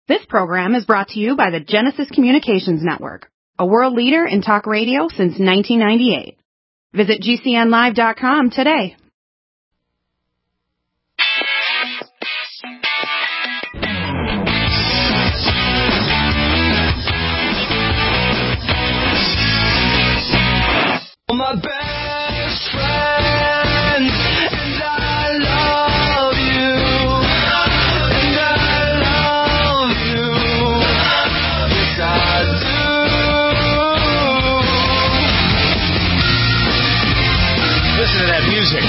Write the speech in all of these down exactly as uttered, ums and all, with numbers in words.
This program is brought to you by the Genesis Communications Network, a world leader in talk radio since nineteen ninety-eight. Visit G C N live dot com today. My best friend, and I love you, and I love you, yes I do. Listen to that music.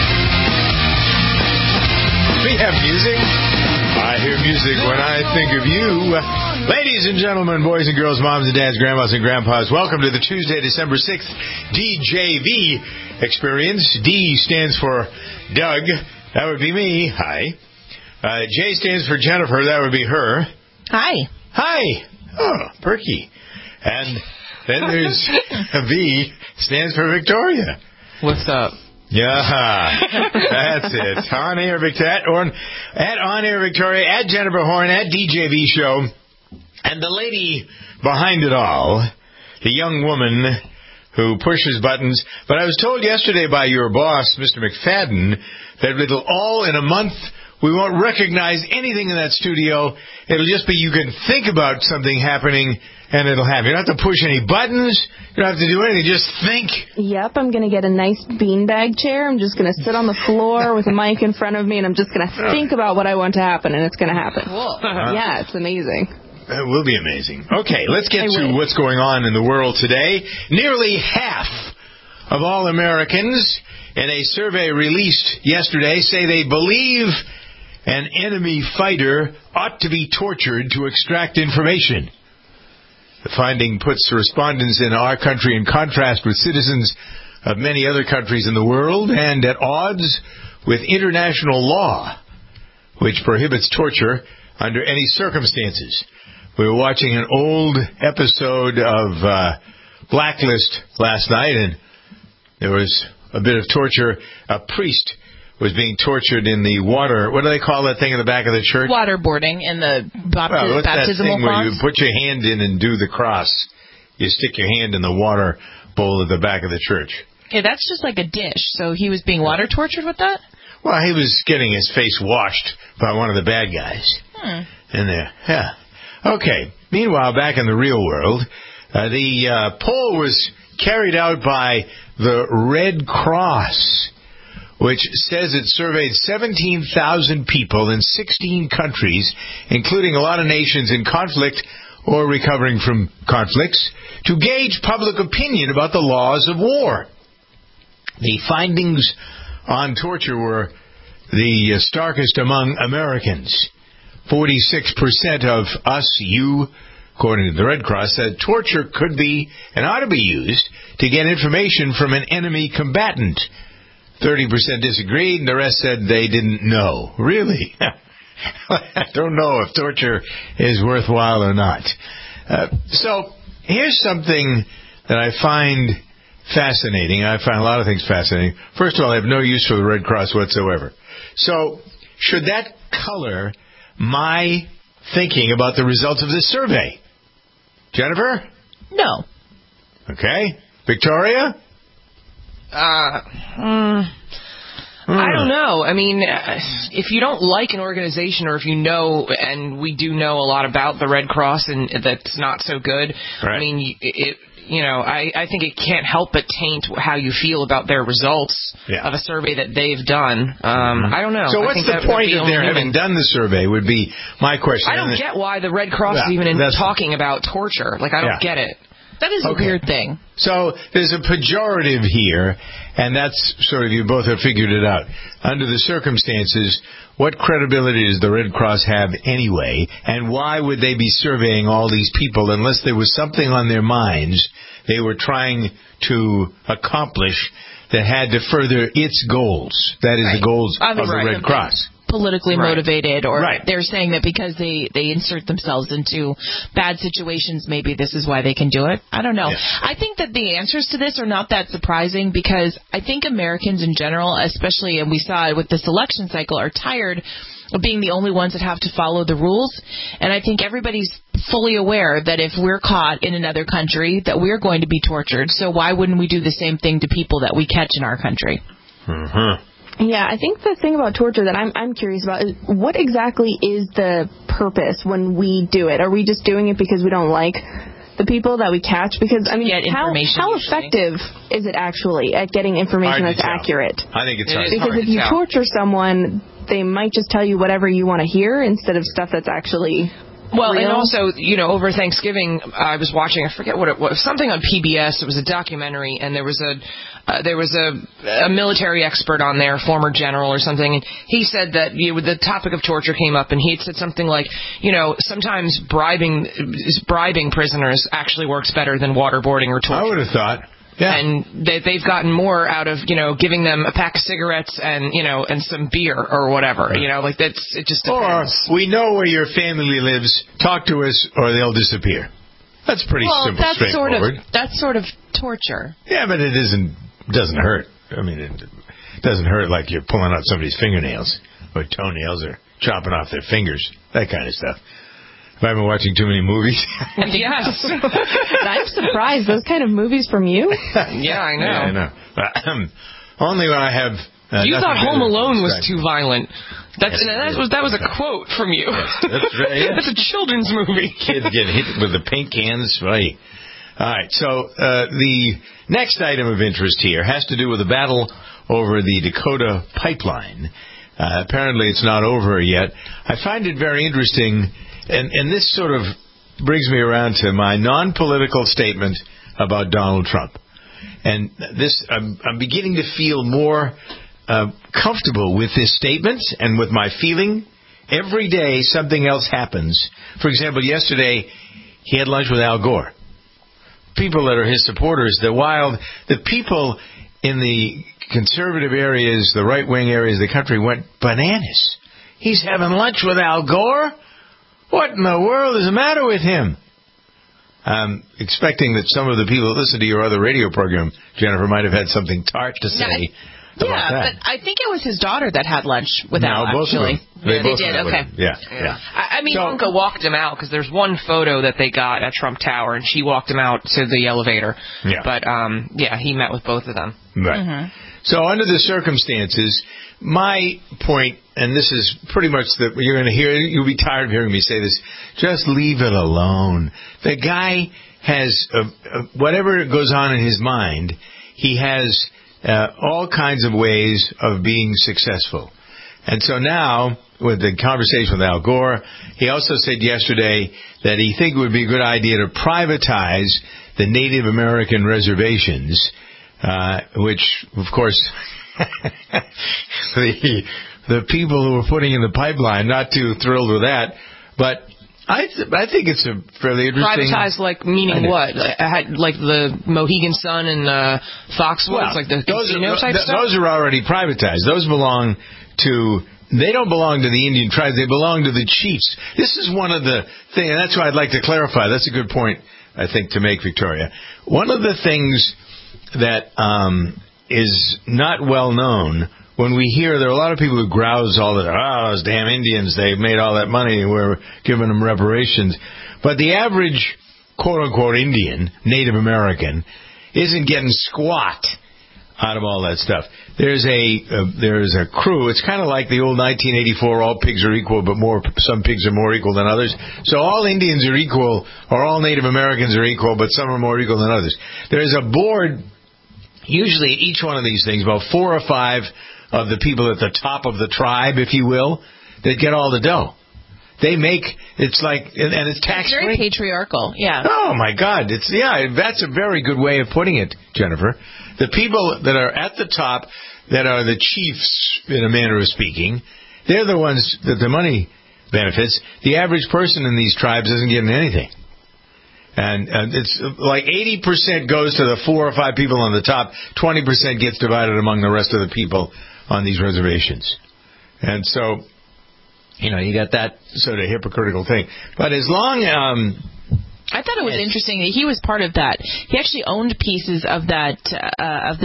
We have music. I hear music when I think of you. Ladies and gentlemen, boys and girls, moms and dads, grandmas and grandpas, welcome to the Tuesday, December sixth D J V experience. D stands for Doug. That would be me. Hi. Uh, J stands for Jennifer. That would be her. Hi. Hi. Oh, perky. And then there's V stands for Victoria. What's up? Yeah, that's it. On air, Victoria, or at On Air Victoria, at Jennifer Horn, at D J V Show, and the lady behind it all, the young woman who pushes buttons. But I was told yesterday by your boss, Mister McFadden, that it'll all in a month. We won't recognize anything in that studio. It'll just be you can think about something happening, and it'll happen. You don't have to push any buttons. You don't have to do anything. Just think. Yep, I'm going to get a nice beanbag chair. I'm just going to sit on the floor with a mic in front of me, and I'm just going to think about what I want to happen, and it's going to happen. Cool. Yeah, it's amazing. It will be amazing. Okay, let's get I to wish. what's going on in the world today. Nearly half of all Americans in a survey released yesterday say they believe an enemy fighter ought to be tortured to extract information. The finding puts respondents in our country in contrast with citizens of many other countries in the world and at odds with international law, which prohibits torture under any circumstances. We were watching an old episode of uh, Blacklist last night, and there was a bit of torture. A priest was being tortured in the water. What do they call that thing in the back of the church? Waterboarding in the bapti- well, what's that baptismal thing where you fonts? put your hand in and do the cross? You stick your hand in the water bowl at the back of the church. Okay, that's just like a dish. So he was being water tortured with that? Well, he was getting his face washed by one of the bad guys Hmm. in there. Yeah. Okay. Meanwhile, back in the real world, uh, the uh, poll was carried out by the Red Cross, which says it surveyed seventeen thousand people in sixteen countries, including a lot of nations in conflict or recovering from conflicts, to gauge public opinion about the laws of war. The findings on torture were the starkest among Americans. forty-six percent of us, you, according to the Red Cross, said torture could be and ought to be used to get information from an enemy combatant. thirty percent disagreed, and the rest said they didn't know. Really? I don't know if torture is worthwhile or not. Uh, so, here's something that I find fascinating. I find a lot of things fascinating. First of all, I have no use for the Red Cross whatsoever. So, should that color my thinking about the results of this survey? Jennifer? No. Okay. Victoria? Uh, mm, I don't know. I mean, uh, if you don't like an organization, or if you know, and we do know a lot about the Red Cross, and that's not so good. Right. I mean, it, you know, I, I think it can't help but taint how you feel about their results Yeah. of a survey that they've done. Um, I don't know. So I what's think the that would point be of their having inhuman. done the survey would be my question. I don't And get why the Red Cross Yeah, is even in that's- talking about torture. Like, I don't Yeah. get it. That is a Okay. weird thing. So there's a pejorative here, and that's sort of, you both have figured it out. Under the circumstances, what credibility does the Red Cross have anyway, and why would they be surveying all these people unless there was something on their minds they were trying to accomplish that had to further its goals? That is Right. the goals I mean, of the right. Red Cross. Politically Right. motivated, or Right. they're saying that because they, they insert themselves into bad situations, maybe this is why they can do it. I don't know. Yeah. I think that the answers to this are not that surprising, because I think Americans in general, especially, and we saw it with this election cycle, are tired being the only ones that have to follow the rules. And I think everybody's fully aware that if we're caught in another country, that we're going to be tortured. So why wouldn't we do the same thing to people that we catch in our country? Mm-hmm. Yeah, I think the thing about torture that I'm I'm curious about is what exactly is the purpose when we do it? Are we just doing it because we don't like the people that we catch? Because, I mean, Get how, information, how usually. effective is it actually at getting information Hard to that's tell. accurate? I think it's It hard. is Because hard if to you tell. torture someone, they might just tell you whatever you want to hear instead of stuff that's actually Well, and real. also, you know, over Thanksgiving, I was watching, I forget what it was, something on P B S. It was a documentary, and there was a uh, there was a, a military expert on there, former general or something, and he said that you know, the topic of torture came up, and he had said something like, you know, sometimes bribing bribing prisoners actually works better than waterboarding or torture. I would have thought. Yeah. And they, they've gotten more out of, you know, giving them a pack of cigarettes and, you know, and some beer or whatever. You know, like that's, it just Or depends. we know where your family lives. Talk to us, or they'll disappear. That's pretty Well, simple, that's sort of straightforward. that's sort of torture. Yeah, but it isn't doesn't hurt. I mean, it doesn't hurt like you're pulling out somebody's fingernails or toenails or chopping off their fingers. That kind of stuff. Have I been watching too many movies? Yes. I'm surprised. Those kind of movies from you? Yeah, I know. Yeah, I know. Ahem. Only when I have. Uh, You nothing thought better Home than Alone was distraction. too violent. That's Yes, and it that is. was that was a quote from you. that's right, yeah. That's a children's movie. Kids get hit with the paint cans. Right. All right. So uh, the next item of interest here has to do with the battle over the Dakota pipeline. Uh, apparently, it's not over yet. I find it very interesting, and, and this sort of brings me around to my non-political statement about Donald Trump. And this, I'm, I'm beginning to feel more uh, comfortable with this statement and with my feeling. Every day, something else happens. For example, yesterday, he had lunch with Al Gore. People that are his supporters, the wild, the people in the conservative areas, the right-wing areas of the country went bananas. He's having lunch with Al Gore? What in the world is the matter with him? I'm expecting that some of the people that listen to your other radio program, Jennifer, might have had something tart to say Yeah, about Yeah, that. but I think it was his daughter that had lunch with No, Al, both of actually. them. They Yeah, both they did, went with okay. him. Yeah, yeah. I, I mean, So- Ivanka walked him out because there's one photo that they got at Trump Tower, and she walked him out to the elevator. Yeah. But um, yeah, he met with both of them. Right. Mm-hmm. So under the circumstances, my point, and this is pretty much the, you're going to hear, you'll be tired of hearing me say this, just leave it alone. The guy has, uh, uh, whatever goes on in his mind, he has uh, all kinds of ways of being successful. And so now, with the conversation with Al Gore, he also said yesterday that he think it would be a good idea to privatize the Native American reservations, uh, which, of course, the the people who were putting in the pipeline, not too thrilled with that. But I th- I think it's a fairly interesting... Privatized, like, meaning what? Like, I had, like the Mohegan Sun and uh, Foxwoods, Well, like the those casino are, type th- stuff? Those are already privatized. Those belong to... They don't belong to the Indian tribes. They belong to the chiefs. This is one of the things, and that's why I'd like to clarify. That's a good point, I think, to make, Victoria. One of the things that um, is not well known, when we hear, there are a lot of people who grouse all the, oh, those damn Indians, they made all that money and we're giving them reparations. But the average, quote-unquote, Indian, Native American, isn't getting squat out of all that stuff. There's a uh, there's a crew. It's kind of like the old nineteen eighty-four, all pigs are equal, but more some pigs are more equal than others. So all Indians are equal, or all Native Americans are equal, but some are more equal than others. There's a board, usually each one of these things, about four or five of the people at the top of the tribe, if you will, that get all the dough. They make, it's like, and, and it's tax It's very free. patriarchal, yeah. Oh my God! It's yeah. That's a very good way of putting it, Jennifer. The people that are at the top, that are the chiefs, in a manner of speaking, they're the ones that the money benefits. The average person in these tribes isn't getting anything, and, and it's like eighty percent goes to the four or five people on the top. Twenty percent gets divided among the rest of the people on these reservations, and so. You know, you got that sort of hypocritical thing. But as long um I thought it was Yes. interesting that he was part of that. He actually owned pieces of that, uh, of the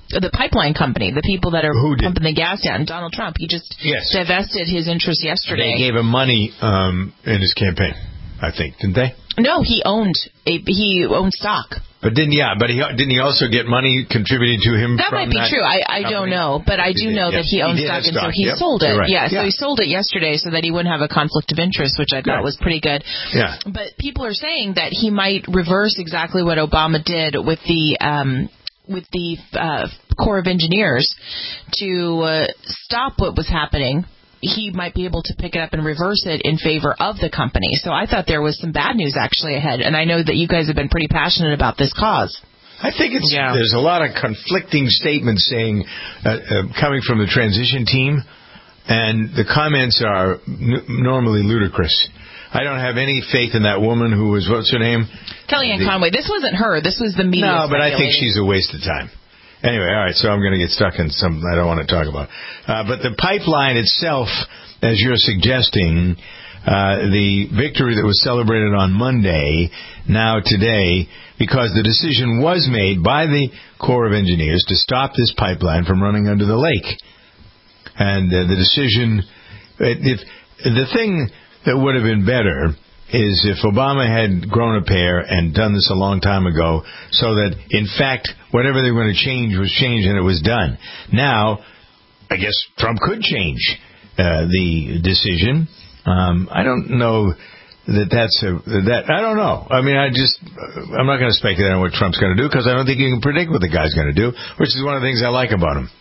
the pipeline company, the people that are Who did? pumping the gas down. Donald Trump. He just Yes. divested his interest yesterday. They gave him money um, in his campaign, I think, didn't they? No, he owned a he owned stock. But didn't yeah? But he didn't he also get money contributed to him? That from might be that true. I, I company? don't know, but I do He did, know yeah. that he He owns did stock, have and so stock, he yep. sold it. You're right. Yeah, so Yeah. he sold it yesterday so that he wouldn't have a conflict of interest, which I thought Good. was pretty good. Yeah. But people are saying that he might reverse exactly what Obama did with the um, with the uh, Corps of Engineers to uh, stop what was happening. He might be able to pick it up and reverse it in favor of the company. So I thought there was some bad news actually ahead, and I know that you guys have been pretty passionate about this cause. I think it's Yeah. there's a lot of conflicting statements saying uh, uh, coming from the transition team, and the comments are n- normally ludicrous. I don't have any faith in that woman who was what's her name? Kellyanne The- Conway. This wasn't her. This was the media. No, but I think speculating. she's a waste of time. Anyway, all right, so I'm going to get stuck in some I don't want to talk about. Uh, but the pipeline itself, as you're suggesting, uh, the victory that was celebrated on Monday, now today, because the decision was made by the Corps of Engineers to stop this pipeline from running under the lake. And uh, the decision, if the thing that would have been better is if Obama had grown a pair and done this a long time ago, so that, in fact, whatever they were going to change was changed and it was done. Now, I guess Trump could change uh, the decision. Um, I don't know that that's a, that, I don't know. I mean, I just, I'm not going to speculate on what Trump's going to do because I don't think you can predict what the guy's going to do, which is one of the things I like about him.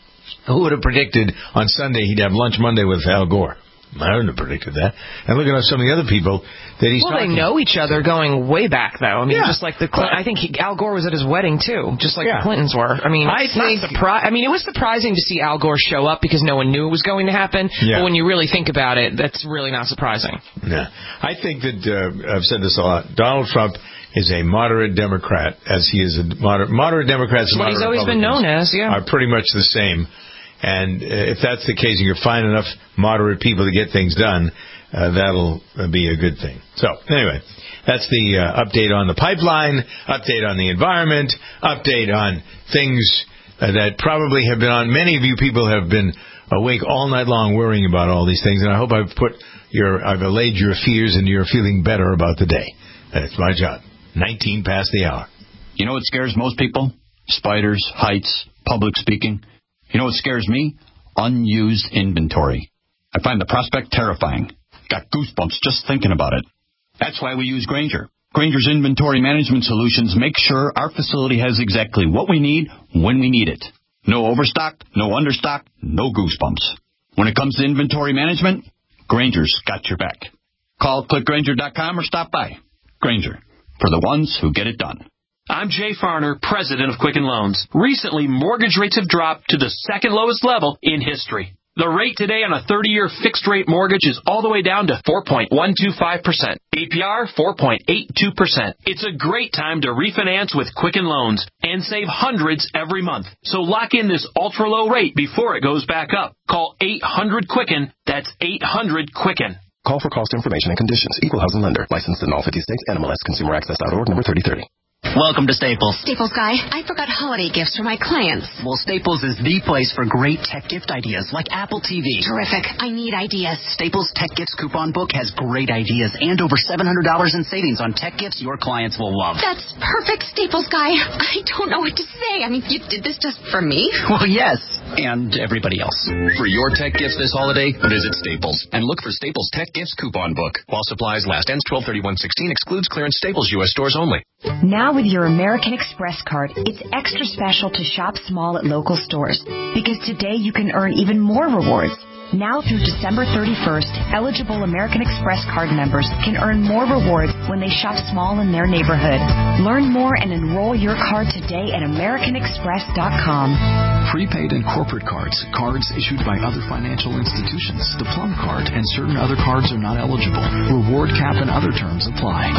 Who would have predicted on Sunday he'd have lunch Monday with Al Gore? I wouldn't have predicted that. And looking at some of the other people that he's Well, they talking know each other going way back, though. I mean, Yeah. just like the Clin- I think he, Al Gore was at his wedding too, just like Yeah. the Clintons were. I mean, I it's not think- surpri- I mean, it was surprising to see Al Gore show up because no one knew it was going to happen. Yeah. But when you really think about it, that's really not surprising. Yeah. I think that, uh, I've said this a lot, Donald Trump is a moderate Democrat, as he is a moderate, moderate Democrats and What he's moderate always been Republicans known as, yeah. are pretty much the same. And uh, if that's the case and you find enough moderate people to get things done, uh, that'll uh, be a good thing. So, anyway, that's the uh, update on the pipeline, update on the environment, update on things uh, that probably have been on. Many of you people have been awake all night long worrying about all these things, and I hope I've put your, I've allayed your fears and you're feeling better about the day. That's my job. nineteen past the hour. You know what scares most people? Spiders, heights, public speaking. You know what scares me? Unused inventory. I find the prospect terrifying. Got goosebumps just thinking about it. That's why we use Grainger. Grainger's inventory management solutions make sure our facility has exactly what we need when we need it. No overstock, no understock, no goosebumps. When it comes to inventory management, Grainger's got your back. Call click grainger dot com or stop by. Grainger, for the ones who get it done. I'm Jay Farner, president of Quicken Loans. Recently, mortgage rates have dropped to the second lowest level in history. The rate today on a thirty-year fixed-rate mortgage is all the way down to four point one two five percent. A P R, four point eight two percent. It's a great time to refinance with Quicken Loans and save hundreds every month. So lock in this ultra-low rate before it goes back up. Call eight hundred Quicken. That's eight hundred Quicken. Call for cost information and conditions. Equal housing lender. Licensed in all fifty states. N M L S Consumer Access dot org. Number thirty thirty. Welcome to Staples. Staples guy, I forgot holiday gifts for my clients. Well, Staples is the place for great tech gift ideas like Apple T V. Terrific. I need ideas. Staples Tech Gifts Coupon Book has great ideas and over seven hundred dollars in savings on tech gifts your clients will love. That's perfect, Staples guy. I don't know what to say. I mean, you did this just for me? Well, yes, and everybody else. For your tech gifts this holiday, visit Staples and look for Staples Tech Gifts Coupon Book. While supplies last, ends twelve thirty-one sixteen, excludes clearance Staples U S stores only. Now with your American Express card, it's extra special to shop small at local stores because today you can earn even more rewards. Now through December thirty-first, eligible American Express card members can earn more rewards when they shop small in their neighborhood. Learn more and enroll your card today at American Express dot com. Prepaid and corporate cards, cards issued by other financial institutions, the Plum Card, and certain other cards are not eligible. Reward cap and other terms apply.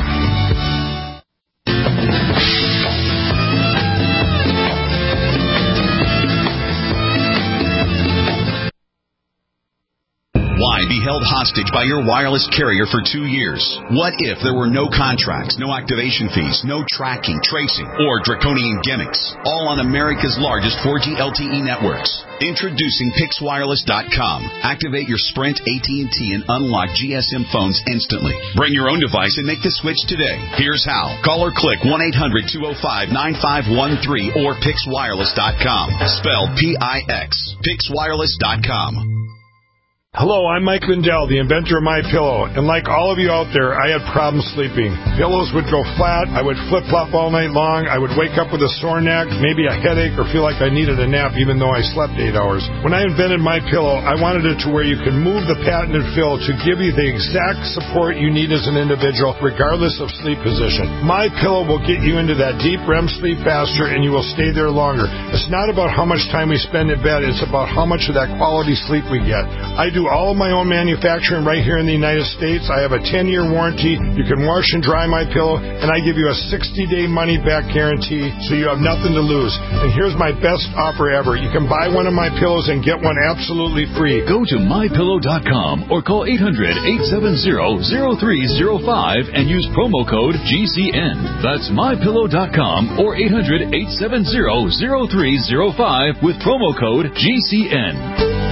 Why might be held hostage by your wireless carrier for two years? What if there were no contracts, no activation fees, no tracking, tracing, or draconian gimmicks? All on America's largest four G L T E networks. Introducing Pix Wireless dot com. Activate your Sprint, A T and T, and unlock G S M phones instantly. Bring your own device and make the switch today. Here's how. Call or click one eight hundred two oh five nine five one three or Pix Wireless dot com. Spelled P I X. Pix Wireless dot com. Hello, I'm Mike Lindell, the inventor of MyPillow, and like all of you out there, I had problems sleeping. Pillows would go flat, I would flip-flop all night long, I would wake up with a sore neck, maybe a headache, or feel like I needed a nap even though I slept eight hours. When I invented MyPillow, I wanted it to where you could move the patented fill to give you the exact support you need as an individual, regardless of sleep position. MyPillow will get you into that deep R E M sleep faster, and you will stay there longer. It's not about how much time we spend in bed, it's about how much of that quality sleep we get. I do all of my own manufacturing right here in the United States. I have a ten-year warranty. You can wash and dry my pillow, and I give you a sixty-day money-back guarantee, so you have nothing to lose. And here's my best offer ever. You can buy one of my pillows and get one absolutely free. Go to my pillow dot com or call eight hundred, eight seven zero, zero three zero five and use promo code G C N. That's my pillow dot com or eight hundred, eight seven zero, zero three zero five with promo code G C N.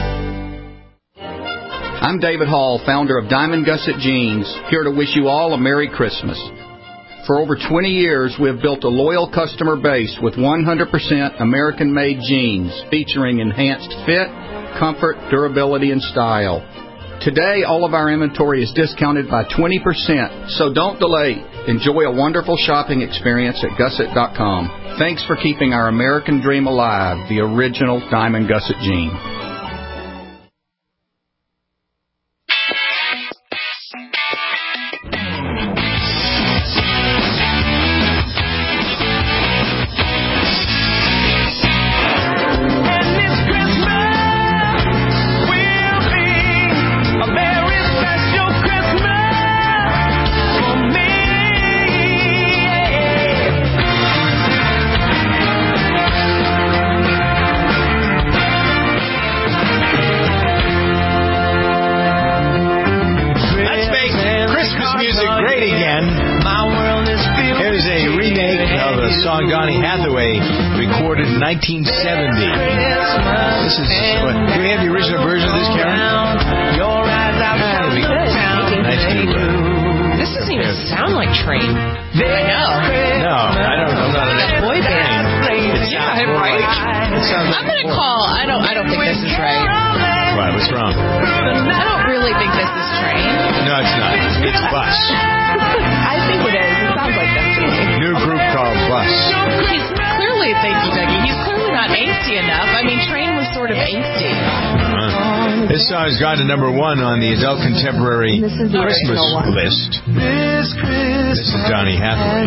I'm David Hall, founder of Diamond Gusset Jeans, here to wish you all a Merry Christmas. For over twenty years, we have built a loyal customer base with one hundred percent American-made jeans featuring enhanced fit, comfort, durability, and style. Today, all of our inventory is discounted by twenty percent, so don't delay. Enjoy a wonderful shopping experience at gusset dot com. Thanks for keeping our American dream alive, the original Diamond Gusset Jean. nineteen seventy. This is. What, do we have the original version of this, Karen? Nice new. This doesn't even sound like Train. I know. No, I don't. I'm not a boy band. Yeah, right. I'm gonna call. I don't. I don't think this is right. Why? What's wrong? I don't really think this is Train. No, it's not. It's Bus. I think it is. It sounds like that to me. New group called Bus. He's clearly, thank you, Dougie. He's clearly not angsty enough. I mean, Train was sort of angsty. Uh, this song has gone to number one on the adult contemporary Christmas list. This is Donny Hathaway.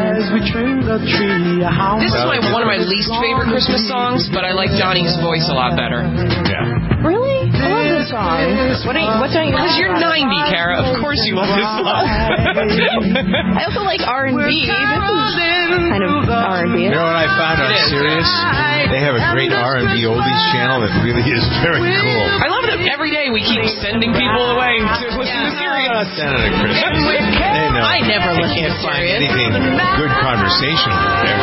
This is my, one of my least favorite Christmas songs, but I like Donnie's voice a lot better. Yeah. Really? I love this song. What do you, what don't you Because you're ninety, Kara. Of course you love this song. I also like R and B. This is kind of R and B. You know what I found on Sirius? They have a great R and B oldies channel that really is very cool. I love it. Every day we keep sending people away to listen to Sirius. Not Santa at Christmas. They know. I never listen to Sirius. Anything good conversation there.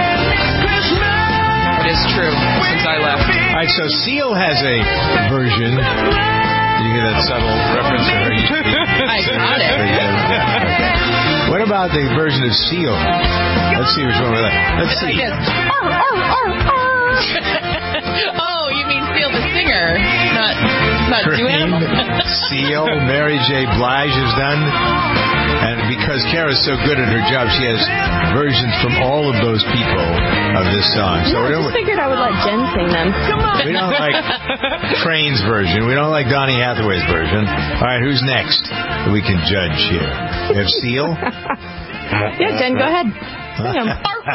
It is true, since I left. All right, so Seal has a version. You hear that subtle reference to her? I got it. What about the version of Seal? Let's see which one we like. Let's see. Like arr, arr, arr, arr. Oh, you mean Seal the singer, not not duet? Seal, Mary J. Blige has done. And because Kara's so good at her job, she has versions from all of those people of this song. So yeah, I just figured I would let Jen sing them. Come on. We don't like Train's version. We don't like Donny Hathaway's version. All right, who's next that we can judge here? We have Seal? Yeah, Jen, go ahead. Sing them.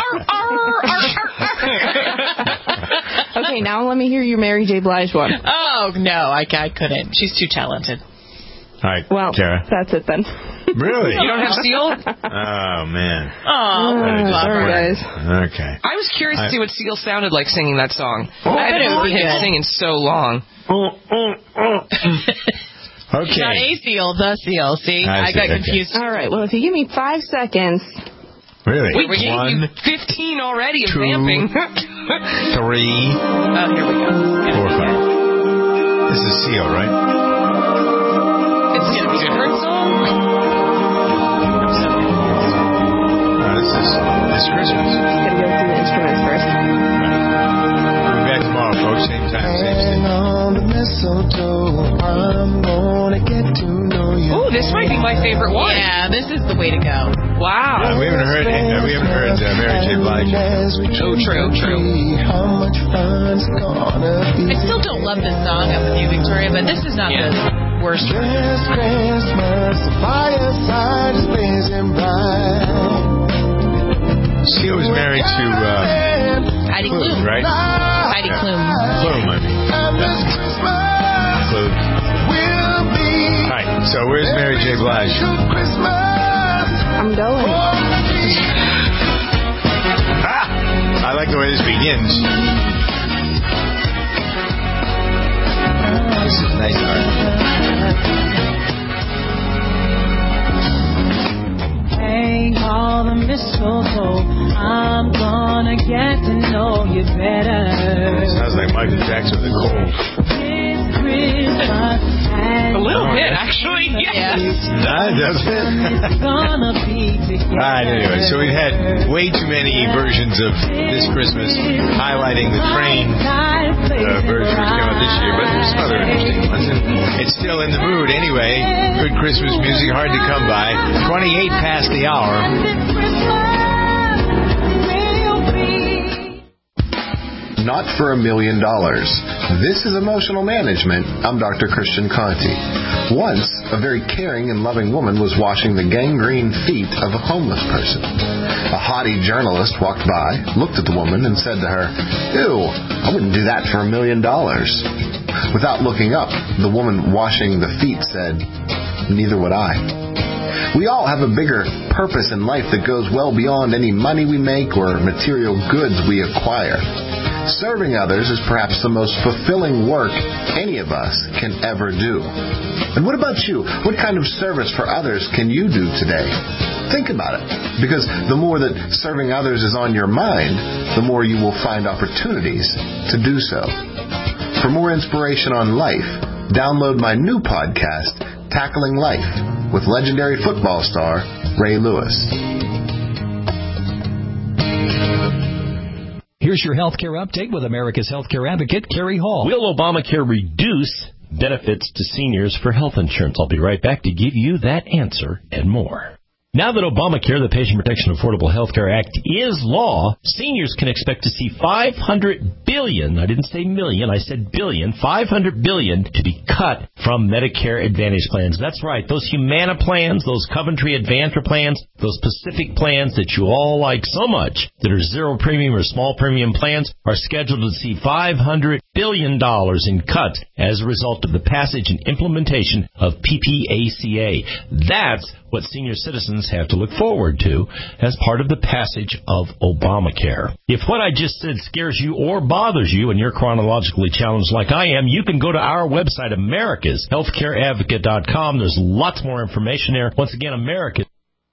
Okay, now let me hear your Mary J. Blige one. Oh, no, I, I couldn't. She's too talented. All right, well, Kara. That's it then. Really? You don't have Seal? Oh, man. Oh, sorry, guys. Okay. I was curious to see what Seal sounded like singing that song. Oh, I haven't it would heard be him good. sing in so long. Okay. Not a seal, the seal. See, I I, see, got okay. confused. All right. Well, if you give me five seconds. Really? Wait, we gave One, you fifteen already of two, vamping. three, Oh, here we go. four, five. This is Seal, right? It's a different song? No, this is this Christmas. Gotta go through the instruments first. We'll be back tomorrow, folks. Same time, same station. On the mistletoe, I'm gonna get to know you. Ooh, this might be my favorite one. Yeah, this is the way to go. Wow. Uh, we haven't heard uh, we haven't heard uh, Mary J. Blige. Oh, true, true. How much fun it's gonna be. I still don't love this song. I'm with you, Victoria, but this is not Yeah. the worst. This Christmas, the fireside is blazing bright. Seal was married to uh, Heidi Klum, Klum. right? Heidi Yeah. Klum. Klum, I mean. And this Christmas Klum. will be All right. So where's Mary J. Blige? Christmas. I'm going. Ah! I like the way this begins. This is nice art. Hang all the mistletoe. I'm gonna get to know you better. Sounds like Michael Jackson with a cold. This Christmas and A little Oh, bit, yeah. actually. Yes. Nah, it doesn't. it's gonna be together. All right, anyway, so we've had way too many versions of This Christmas highlighting the train uh, version that came out this year, but there's some other interesting ones. And it's still in the mood anyway. Good Christmas music, hard to come by. twenty-eight past the hour. Not for a million dollars. This is Emotional Management. I'm Doctor Christian Conti. Once, a very caring and loving woman was washing the gangrene feet of a homeless person. A haughty journalist walked by, looked at the woman, and said to her, "Ew, I wouldn't do that for a million dollars." Without looking up, the woman washing the feet said, "Neither would I." We all have a bigger purpose in life that goes well beyond any money we make or material goods we acquire. Serving others is perhaps the most fulfilling work any of us can ever do. And what about you? What kind of service for others can you do today? Think about it, because the more that serving others is on your mind, the more you will find opportunities to do so. For more inspiration on life, download my new podcast, Tackling Life, with legendary football star Ray Lewis. Here's your healthcare update with America's healthcare advocate, Kerry Hall. Will Obamacare reduce benefits to seniors for health insurance? I'll be right back to give you that answer and more. Now that Obamacare, the Patient Protection Affordable Health Care Act, is law, seniors can expect to see five hundred billion dollars, I didn't say million, I said billion, five hundred billion dollars to be cut from Medicare Advantage plans. That's right, those Humana plans, those Coventry Advantage plans, those Pacific plans that you all like so much, that are zero premium or small premium plans, are scheduled to see five hundred billion dollars in cuts as a result of the passage and implementation of P P A C A. That's what senior citizens have to look forward to as part of the passage of Obamacare. If what I just said scares you or bothers you and you're chronologically challenged like I am, you can go to our website, americas healthcare advocate dot com. There's lots more information there. Once again, America.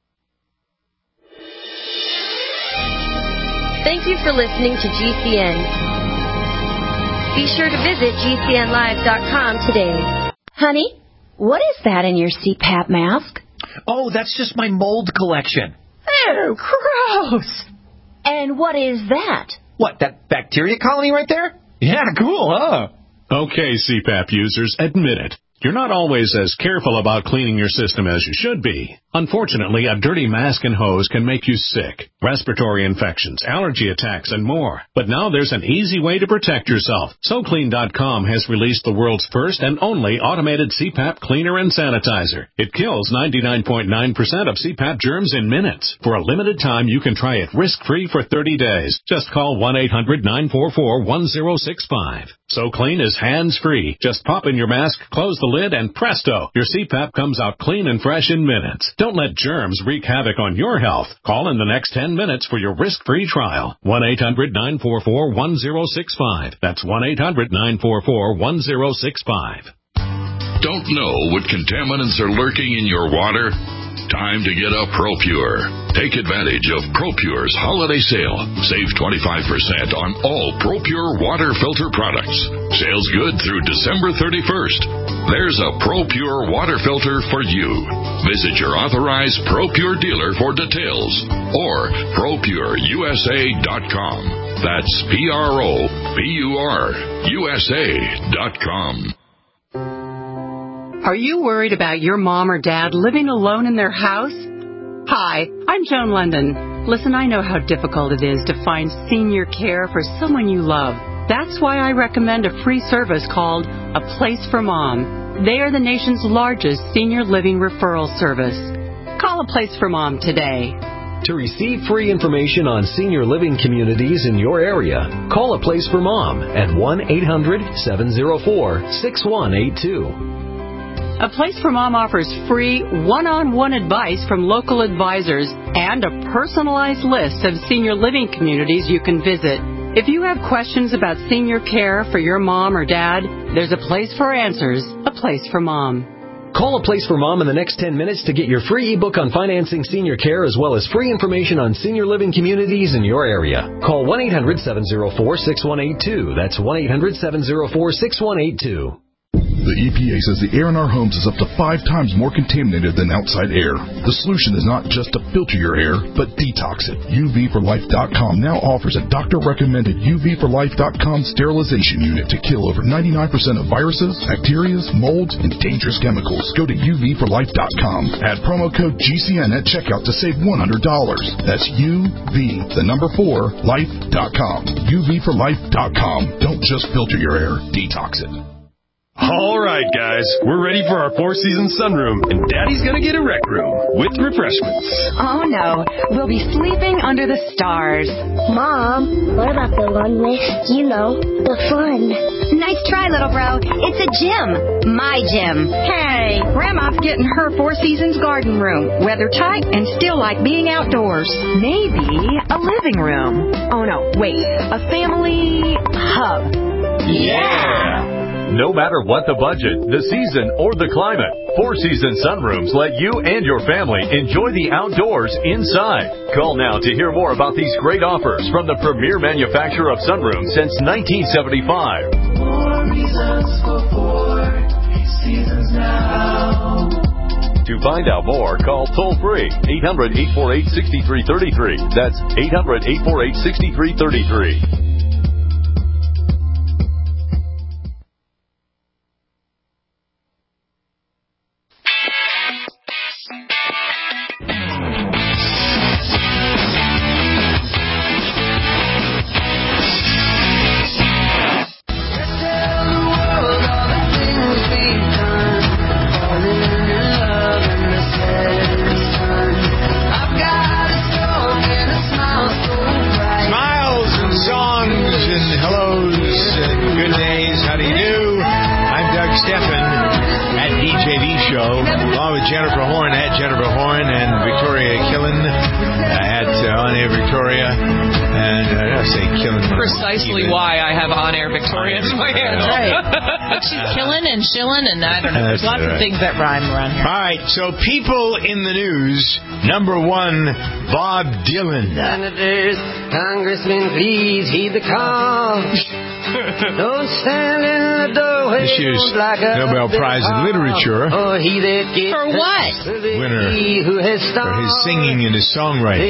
Thank you for listening to G C N. Be sure to visit G C N live dot com today. Honey, what is that in your C PAP mask? Oh, that's just my mold collection. Oh, gross. And what is that? What, that bacteria colony right there? Yeah, cool, huh? Okay, C PAP users, admit it. You're not always as careful about cleaning your system as you should be. Unfortunately, a dirty mask and hose can make you sick, respiratory infections, allergy attacks, and more. But now there's an easy way to protect yourself. So Clean dot com has released the world's first and only automated C PAP cleaner and sanitizer. It kills ninety-nine point nine percent of C PAP germs in minutes. For a limited time, you can try it risk-free for thirty days. Just call one eight hundred nine four four one zero six five. So Clean is hands-free. Just pop in your mask, close the lid, and presto, your C PAP comes out clean and fresh in minutes. Don't let germs wreak havoc on your health. Call in the next ten minutes for your risk-free trial. one eight hundred nine four four one zero six five. That's one eight hundred nine four four one zero six five. Don't know what contaminants are lurking in your water? Time to get a ProPure. Take advantage of ProPure's holiday sale. Save twenty-five percent on all ProPure water filter products. Sales good through December thirty-first. There's a ProPure water filter for you. Visit your authorized ProPure dealer for details or Pro Pure U S A dot com. That's P R O P U R U S A dot com. Are you worried about your mom or dad living alone in their house? Hi, I'm Joan London. Listen, I know how difficult it is to find senior care for someone you love. That's why I recommend a free service called A Place for Mom. They are the nation's largest senior living referral service. Call A Place for Mom today. To receive free information on senior living communities in your area, call A Place for Mom at one eight hundred seven oh four six one eight two. A Place for Mom offers free one-on-one advice from local advisors and a personalized list of senior living communities you can visit. If you have questions about senior care for your mom or dad, there's a place for answers, A Place for Mom. Call A Place for Mom in the next ten minutes to get your free ebook on financing senior care as well as free information on senior living communities in your area. Call one eight hundred seven oh four six one eight two. That's one eight hundred seven oh four six one eight two. The E P A says the air in our homes is up to five times more contaminated than outside air. The solution is not just to filter your air, but detox it. U V for life dot com now offers a doctor-recommended U V for life dot com sterilization unit to kill over ninety-nine percent of viruses, bacteria, molds, and dangerous chemicals. Go to U V for life dot com. Add promo code G C N at checkout to save one hundred dollars. That's U V, the number four, life dot com. U V for life dot com. Don't just filter your air, detox it. All right, guys, we're ready for our Four Seasons sunroom, and Daddy's gonna get a rec room with refreshments. Oh, no. We'll be sleeping under the stars. Mom, what about the one with, you know, the fun? Nice try, little bro. It's a gym. My gym. Hey, Grandma's getting her Four Seasons garden room. Weather tight and still like being outdoors. Maybe a living room. Oh, no, wait. A family hub. Yeah! No matter what the budget, the season, or the climate, Four Seasons Sunrooms let you and your family enjoy the outdoors inside. Call now to hear more about these great offers from the premier manufacturer of sunrooms since nineteen seventy-five. More reasons for Four Seasons now. To find out more, call toll-free eight hundred, eight four eight, six three three three. That's eight hundred, eight four eight, six three three three. Jennifer Horn at Jennifer Horn and Victoria Killen uh, at uh, On Air Victoria. And uh, I say Killen. Precisely why I have On Air Victoria in my hand. Right. But she's killing and shilling, and I don't know. There's lots right. of things that rhyme around here. All right. So, people in the news. Number one, Bob Dylan. Senators, Congressmen, please heed the call. Don't stand in the doorway. This year's like Nobel Prize in Literature. Or he that gets for what? Winner for his singing and his songwriting.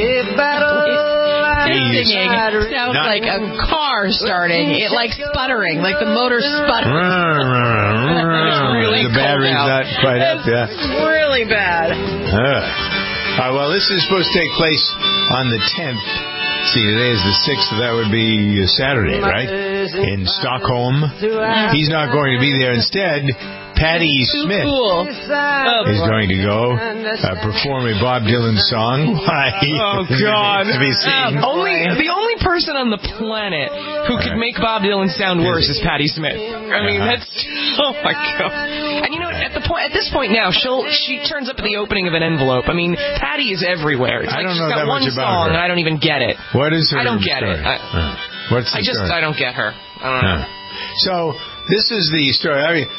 His singing sounds Not, like a car starting. It like sputtering, like the motor sputtering. really the battery's not quite up yet. Yeah. Really bad. Uh. All right, well, this is supposed to take place on the tenth. See, today is the sixth, so that would be Saturday, right? In Stockholm. He's not going to be there. Instead, Patti Smith cool. is going to go uh, perform a Bob Dylan song. Why? Oh, God. to be seen. Uh, only, the only person on the planet who could make Bob Dylan sound worse is Patti Smith. I mean, that's... Oh, my God. And, you know, at the point, at this point now, she'll she turns up at the opening of an envelope. I mean, Patti is everywhere. It's I like don't she's know got that one much about song, her. and I don't even get it. What is her I don't get story? it. I, uh, What's the I just, story? I don't get her. I don't know. Uh. So, this is the story. I mean,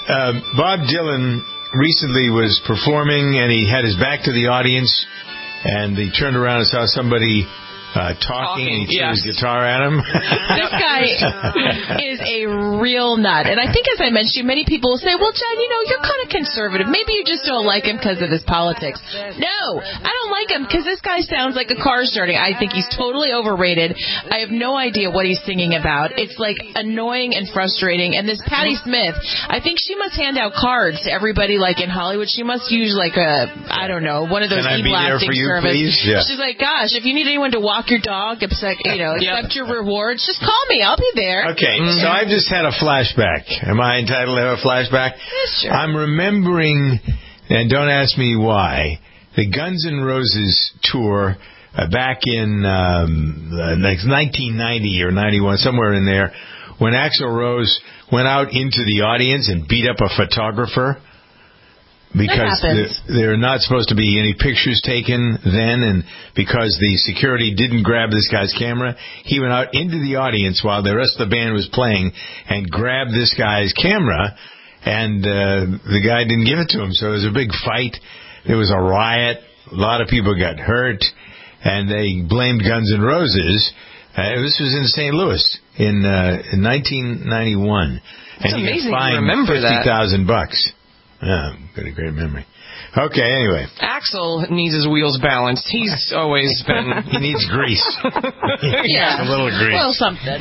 um, Bob Dylan recently was performing, and he had his back to the audience, and he turned around and saw somebody uh, talking, talking, and he threw yes. his guitar at him. This guy is a real nut. And I think, as I mentioned, many people will say, well, John, you know, you're kind of conservative. Maybe you just don't like him because of his politics. No, I don't like him because this guy sounds like a car starting. I think he's totally overrated. I have no idea what he's singing about. It's, like, annoying and frustrating. And this Patti Smith, I think she must hand out cards to everybody, like, in Hollywood. She must use, like, a, I don't know, one of those e-blasting services. Yeah. She's like, gosh, if you need anyone to walk your dog, accept, you know, accept yep. your rewards, just call me. I'll be there. Okay, mm-hmm. so I've just had a flashback. Am I entitled to have a flashback? Yes, sure. I'm remembering, and don't ask me why, the Guns N' Roses tour uh, back in um, like nineteen ninety or ninety-one, somewhere in there, when Axl Rose went out into the audience and beat up a photographer. Because there are not supposed to be any pictures taken then, and because the security didn't grab this guy's camera, he went out into the audience while the rest of the band was playing and grabbed this guy's camera, and uh, the guy didn't give it to him. So it was a big fight. There was a riot. A lot of people got hurt, and they blamed Guns N' Roses. Uh, this was in Saint Louis in, uh, in nineteen ninety-one. It's and amazing you to remember fifty thousand that. bucks. Yeah, got a great memory. Okay, anyway. Axl needs his wheels balanced. He's always been... He needs grease. He yeah. needs a little grease. Well, something.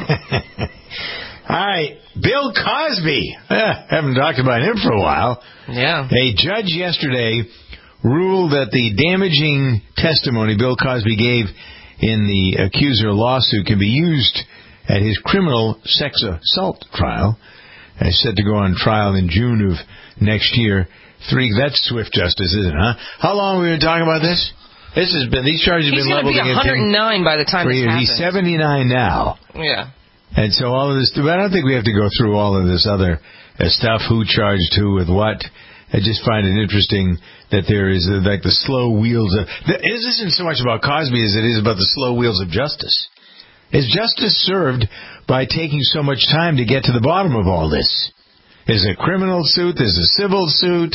All right, Bill Cosby. Eh, haven't talked about him for a while. Yeah. A judge yesterday ruled that the damaging testimony Bill Cosby gave in the accuser lawsuit can be used at his criminal sex assault trial. It's set to go on trial in June of next year. Three, that's swift justice, isn't it, huh? How long have we been talking about this? This has been, these charges have been leveled against him. He's going to be one hundred nine by the time this happens. He's seventy-nine now. Yeah. And so all of this, but I don't think we have to go through all of this other uh, stuff, who charged who with what. I just find it interesting that there is uh, like the slow wheels of, it isn't so much about Cosby as it is about the slow wheels of justice. Is justice served by taking so much time to get to the bottom of all this? There's a criminal suit, there's a civil suit,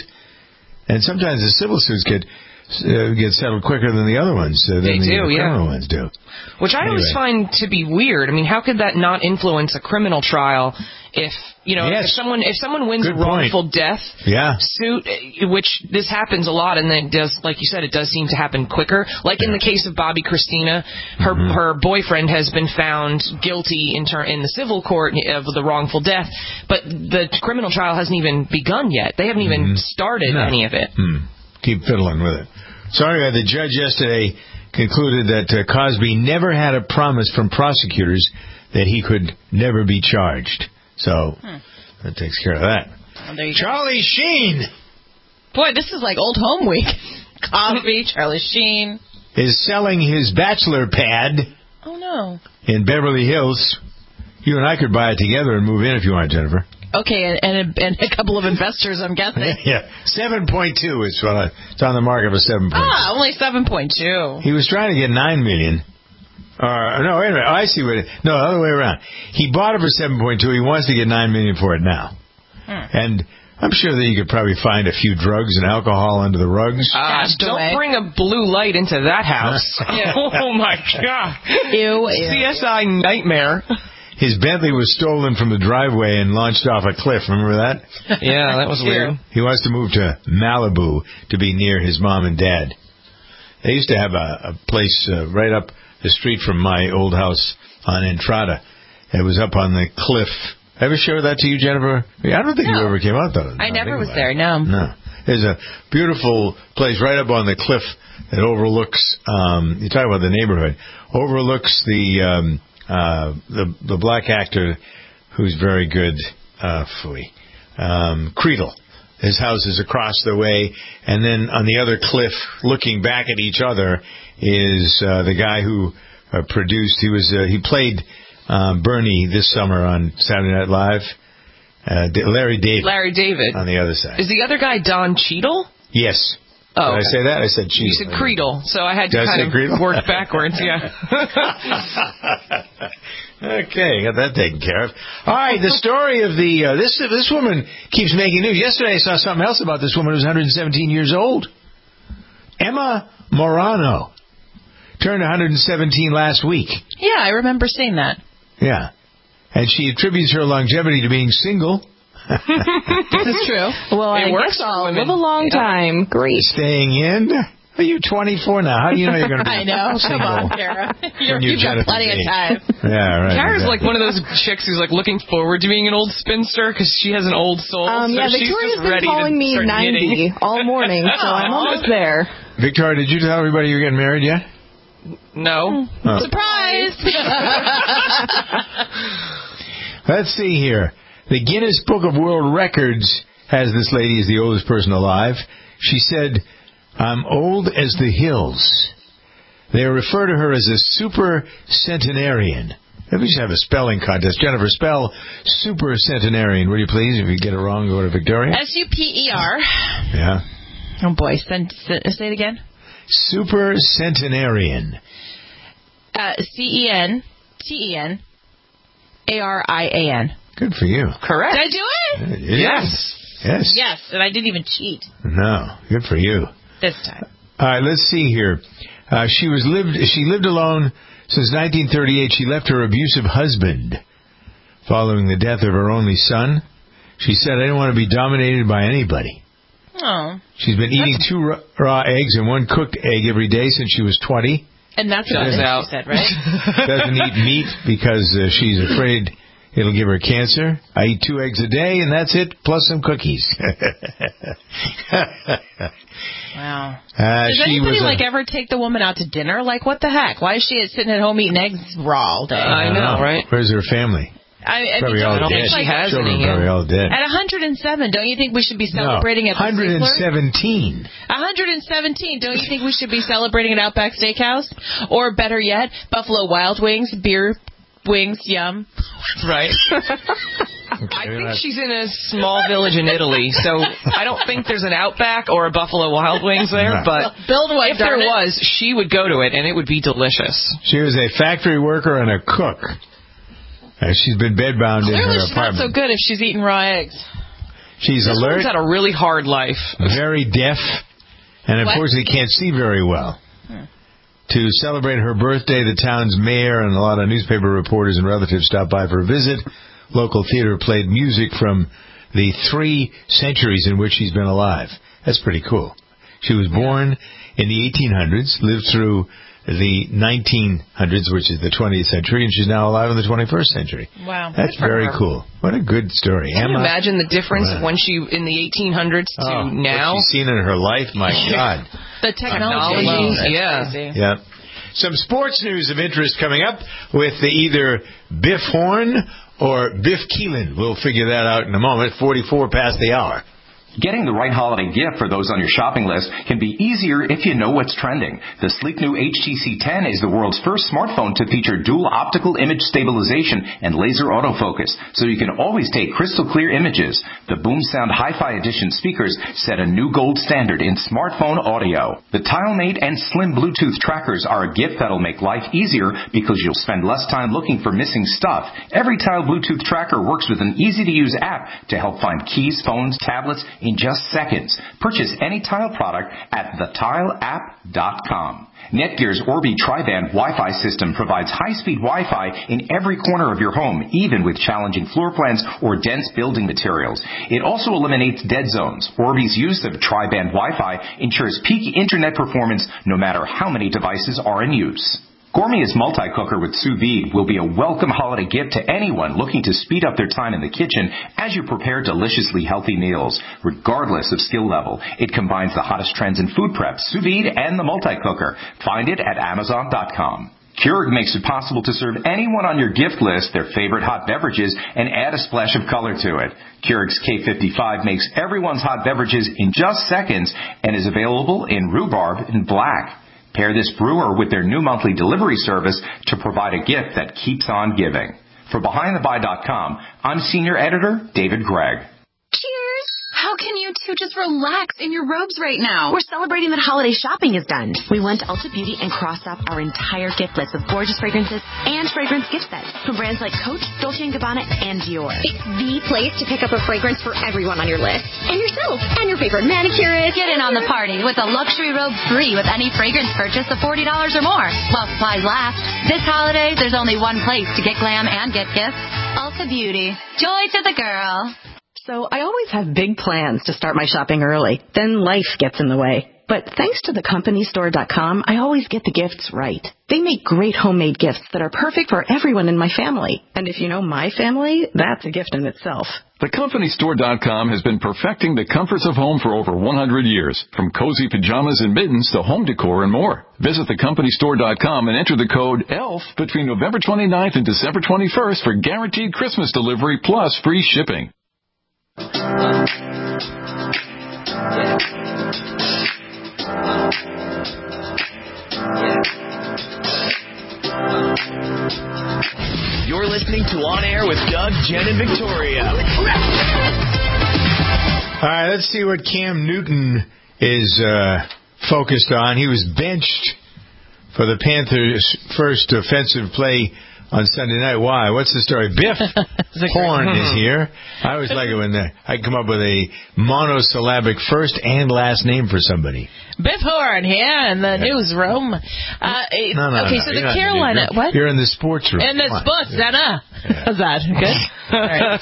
and sometimes the civil suits get uh, get settled quicker than the other ones, uh, than they the do, criminal yeah. ones do. Which I anyway. always find to be weird. I mean, how could that not influence a criminal trial if, you know, yes. if someone if someone wins Good a wrongful point. death yeah. suit, which this happens a lot, and then it does, like you said, it does seem to happen quicker. Like yeah. in the case of Bobby Christina, her mm-hmm. her boyfriend has been found guilty in ter- in the civil court of the wrongful death, but the criminal trial hasn't even begun yet. They haven't even mm-hmm. started no. any of it. Mm. Keep fiddling with it. So anyway, the judge yesterday concluded that uh, Cosby never had a promise from prosecutors that he could never be charged. So hmm. that takes care of that. Well, there you Charlie go. Sheen. Boy, this is like old home week. Cosby, Charlie Sheen. Is selling his bachelor pad. Oh, no. In Beverly Hills. You and I could buy it together and move in if you want, Jennifer. Okay, and, and, a, and a couple of investors, I'm guessing. Yeah, seven point two is what I, it's on the market for seven point two. Ah, only seven point two. He was trying to get nine million dollars. Uh, no, wait a minute. Oh, I see what it, no, the other way around. He bought it for seven point two. He wants to get nine million dollars for it now. Hmm. And I'm sure that you could probably find a few drugs and alcohol under the rugs. Uh, don't away. bring a blue light into that house. Yeah. Oh, my God. Ew, ew. C S I nightmare. His Bentley was stolen from the driveway and launched off a cliff. Remember that? Yeah, that was weird. He wants to move to Malibu to be near his mom and dad. They used to have a, a place uh, right up the street from my old house on Entrada. It was up on the cliff. Ever show that to you, Jennifer? I don't think no. you ever came out though. I never was there, no. No. There's a beautiful place right up on the cliff that overlooks, um, you talk about the neighborhood, overlooks the... Um, Uh, the the black actor who's very good, uh, Fooey, um, Creedle. His house is across the way, and then on the other cliff, looking back at each other, is uh, the guy who uh, produced. He was uh, he played uh, Bernie this summer on Saturday Night Live. Uh, Larry David. Larry David on the other side. Is the other guy Don Cheadle? Yes. Oh, Did okay. I say that? I said Cheadle. You said Creedle, so I had to Did kind I say of Creedle? work backwards, yeah. Okay, got that taken care of. All right, the story of the uh, this this woman keeps making news. Yesterday, I saw something else about this woman who's one hundred seventeen years old. Emma Morano turned one hundred seventeen last week. Yeah, I remember seeing that. Yeah, and she attributes her longevity to being single. This is true. Well, It I works guess for I'll women. live a long Yeah. time. Great. Staying in. Are you twenty-four now? How do you know you're going to be I know. single? Come on, Kara. You're, When you're you've got Jennifer plenty of Bean. time. Yeah, right. Kara's exactly. like one of those chicks who's like looking forward to being an old spinster because she has an old soul. Um, so yeah, she's Victoria's just been ready calling to me start ninety knitting. all morning, so I'm almost there. Victoria, did you tell everybody you're getting married yet? No. Oh. Surprise! Let's see here. The Guinness Book of World Records has this lady as the oldest person alive. She said, "I'm old as the hills." They refer to her as a super centenarian. Maybe we should have a spelling contest. Jennifer, spell super centenarian, will you please? If you get it wrong, go to Victoria. S U P E R. Yeah. Oh, boy. Cent- say it again. Super centenarian. Uh, C E N T E N A R I A N. Good for you. Correct. Did I do it? Yes. Yes. Yes, and I didn't even cheat No. Good for you. this time. All right, let's see here. Uh, she was lived. She lived alone since nineteen thirty-eight. She left her abusive husband following the death of her only son. She said, "I didn't want to be dominated by anybody." Oh. She's been eating two raw, raw eggs and one cooked egg every day since she was twenty. And that's what Turns she out. said, right? Doesn't eat meat because uh, she's afraid it'll give her cancer. I eat two eggs a day, and that's it, plus some cookies. Wow. Uh, Does she anybody was a- like ever take the woman out to dinner? Like, what the heck? Why is she sitting at home eating eggs raw all day? I know, right? Where's her family? I, I Probably mean, all don't you dead. think, like, She has Children any, probably yeah. all dead. At one hundred seven, don't you think we should be celebrating no, at the one hundred Sizzler? seventeen. one hundred seventeen. Don't you think we should be celebrating at Outback Steakhouse? Or better yet, Buffalo Wild Wings, beer wings, yum. Right. I think she's in a small village in Italy, so I don't think there's an Outback or a Buffalo Wild Wings there, No. but Build one, if there darn it. was, she would go to it, and it would be delicious. She was a factory worker and a cook. Uh, she's been bedbound in Clearly her she's not so apartment. good if she's eating raw eggs. She's This alert, woman's had a really hard life. very deaf, and What? unfortunately can't see very well. To celebrate her birthday, the town's mayor and a lot of newspaper reporters and relatives stopped by for a visit. Local theater played music from the three centuries in which she's been alive. That's pretty cool. She was born in the eighteen hundreds, lived through the nineteen hundreds, which is the twentieth century, and she's now alive in the twenty-first century. Wow. That's Good for very her. cool. What a good story. Can you Emma, imagine the difference Wow. of when she, in the eighteen hundreds to oh, now? what she's seen in her life, my God. The technology. Technology, That's yeah. crazy. Yeah. Some sports news of interest coming up with the either Biff Horn or Biff Keelan. We'll figure that out in a moment. forty-four past the hour. Getting the right holiday gift for those on your shopping list can be easier if you know what's trending. The sleek new H T C ten is the world's first smartphone to feature dual optical image stabilization and laser autofocus, so you can always take crystal clear images. The Boom Sound Hi-Fi Edition speakers set a new gold standard in smartphone audio. The TileMate and Slim Bluetooth trackers are a gift that'll make life easier because you'll spend less time looking for missing stuff. Every Tile Bluetooth tracker works with an easy-to-use app to help find keys, phones, tablets, in just seconds. Purchase any Tile product at the tile app dot com. Netgear's Orbi Tri-Band Wi-Fi system provides high-speed Wi-Fi in every corner of your home, even with challenging floor plans or dense building materials. It also eliminates dead zones. Orbi's use of Tri-Band Wi-Fi ensures peak internet performance no matter how many devices are in use. Gourmet's multi-cooker with sous vide will be a welcome holiday gift to anyone looking to speed up their time in the kitchen as you prepare deliciously healthy meals. Regardless of skill level, it combines the hottest trends in food prep, sous vide, and the multi-cooker. Find it at amazon dot com. Keurig makes it possible to serve anyone on your gift list their favorite hot beverages and add a splash of color to it. Keurig's K fifty-five makes everyone's hot beverages in just seconds and is available in rhubarb and black. Pair this brewer with their new monthly delivery service to provide a gift that keeps on giving. For behind the buy dot com, I'm Senior Editor David Gregg. Cheers! How can can you two just relax in your robes right now? We're celebrating that holiday shopping is done. We went to Ulta Beauty and crossed off our entire gift list of gorgeous fragrances and fragrance gift sets from brands like Coach, Dolce and Gabbana, and Dior. It's the place to pick up a fragrance for everyone on your list. And yourself. And your favorite manicurist. Get in on the party with a luxury robe free with any fragrance purchase of forty dollars or more. While supplies last. This holiday, there's only one place to get glam and get gifts. Ulta Beauty. Joy to the girl. So I always have big plans to start my shopping early. Then life gets in the way. But thanks to the company store dot com, I always get the gifts right. They make great homemade gifts that are perfect for everyone in my family. And if you know my family, that's a gift in itself. the company store dot com has been perfecting the comforts of home for over one hundred years, from cozy pajamas and mittens to home decor and more. Visit the company store dot com and enter the code E L F between November twenty-ninth and December twenty-first for guaranteed Christmas delivery plus free shipping. You're listening to On Air with Doug, Jen, and Victoria. All right, let's see what Cam Newton is uh, focused on. He was benched for the Panthers' first offensive play on Sunday night. Why? What's the story? Biff Horn is here. I always like it when the, I come up with a monosyllabic first and last name for somebody. Biff Horn here in the newsroom. Uh, no, no, okay, no, so you're the not Carolina... in the, what? You're in the sports room. In the Come sports center. How's that? Good? All right.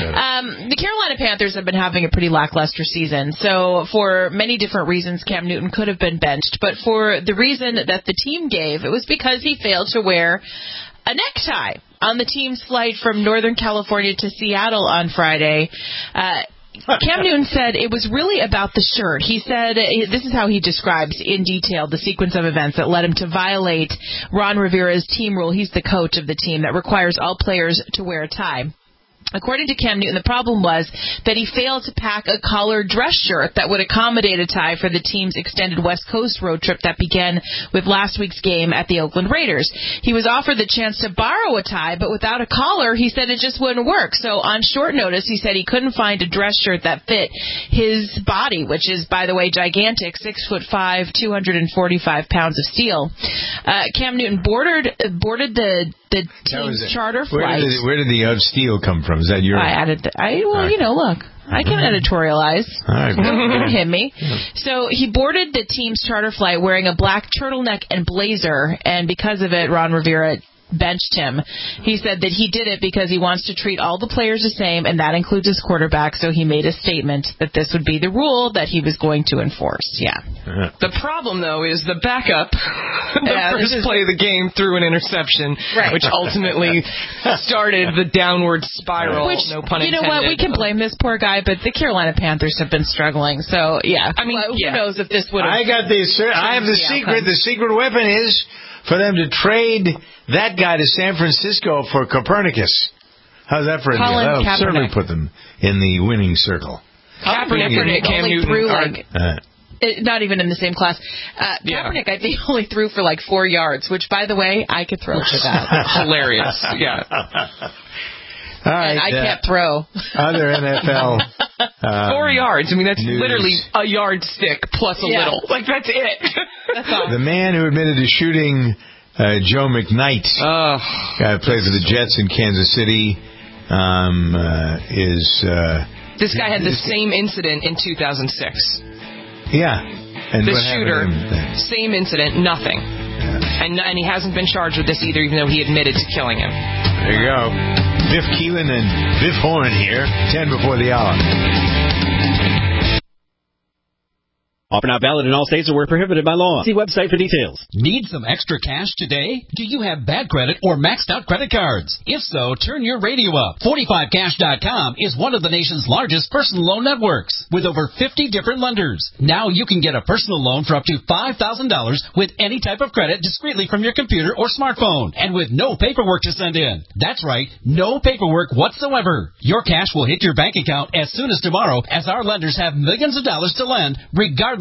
Um, the Carolina Panthers have been having a pretty lackluster season. So for many different reasons, Cam Newton could have been benched. But for the reason that the team gave, it was because he failed to wear a necktie on the team's flight from Northern California to Seattle on Friday. Uh, Cam Newton said it was really about the shirt. He said, this is how he describes in detail the sequence of events that led him to violate Ron Rivera's team rule. He's the coach of the team that requires all players to wear a tie. According to Cam Newton, the problem was that he failed to pack a collared dress shirt that would accommodate a tie for the team's extended West Coast road trip that began with last week's game at the Oakland Raiders. He was offered the chance to borrow a tie, but without a collar, he said it just wouldn't work. So on short notice, he said he couldn't find a dress shirt that fit his body, which is, by the way, gigantic, six foot five, two hundred forty-five pounds of steel. Uh, Cam Newton boarded, boarded the the team's charter flight. Where did, where did the of steel come from? Is that your... I added... The, I Well, right. you know, look. I can editorialize. All right. Don't hit me. So he boarded the team's charter flight wearing a black turtleneck and blazer, and because of it, Ron Rivera benched him. He said that he did it because he wants to treat all the players the same, and that includes his quarterback, so he made a statement that this would be the rule that he was going to enforce. Yeah. The problem, though, is the backup, the yeah, first is, play of the game threw an interception, right. which ultimately started the downward spiral, which, no pun intended. You know what, we can blame this poor guy, but the Carolina Panthers have been struggling, so yeah. I mean, well, yeah. who knows if this would have... I got the, I have the, the secret, outcome. The secret weapon is for them to trade that guy to San Francisco for Copernicus. How's that for a deal? That'll Kaepernick. Certainly put them in the winning circle. Kaepernick, Kaepernick Cam only Newton threw like, uh, it, not even in the same class. Uh, yeah. Kaepernick, I think, only threw for like four yards, which, by the way, I could throw for that. Hilarious. Yeah. All right, and I uh, can't throw. Other N F L. Um, Four yards. I mean, that's news. literally a yardstick plus a yeah. little. Like, that's it. That's all. The man who admitted to shooting uh, Joe McKnight, uh, guy who played for the Jets in Kansas City, um, uh, is... Uh, this guy had the same incident in two thousand six. Yeah. And the shooter, same incident, nothing. Yeah. And and he hasn't been charged with this either, even though he admitted to killing him. There you go. Biff Keelan and Biff Horn here, ten before the hour. Offer not valid in all states or where prohibited by law. See website for details. Need some extra cash today? Do you have bad credit or maxed out credit cards? If so, turn your radio up. forty-five cash dot com is one of the nation's largest personal loan networks with over fifty different lenders. Now you can get a personal loan for up to five thousand dollars with any type of credit discreetly from your computer or smartphone and with no paperwork to send in. That's right, no paperwork whatsoever. Your cash will hit your bank account as soon as tomorrow as our lenders have millions of dollars to lend regardless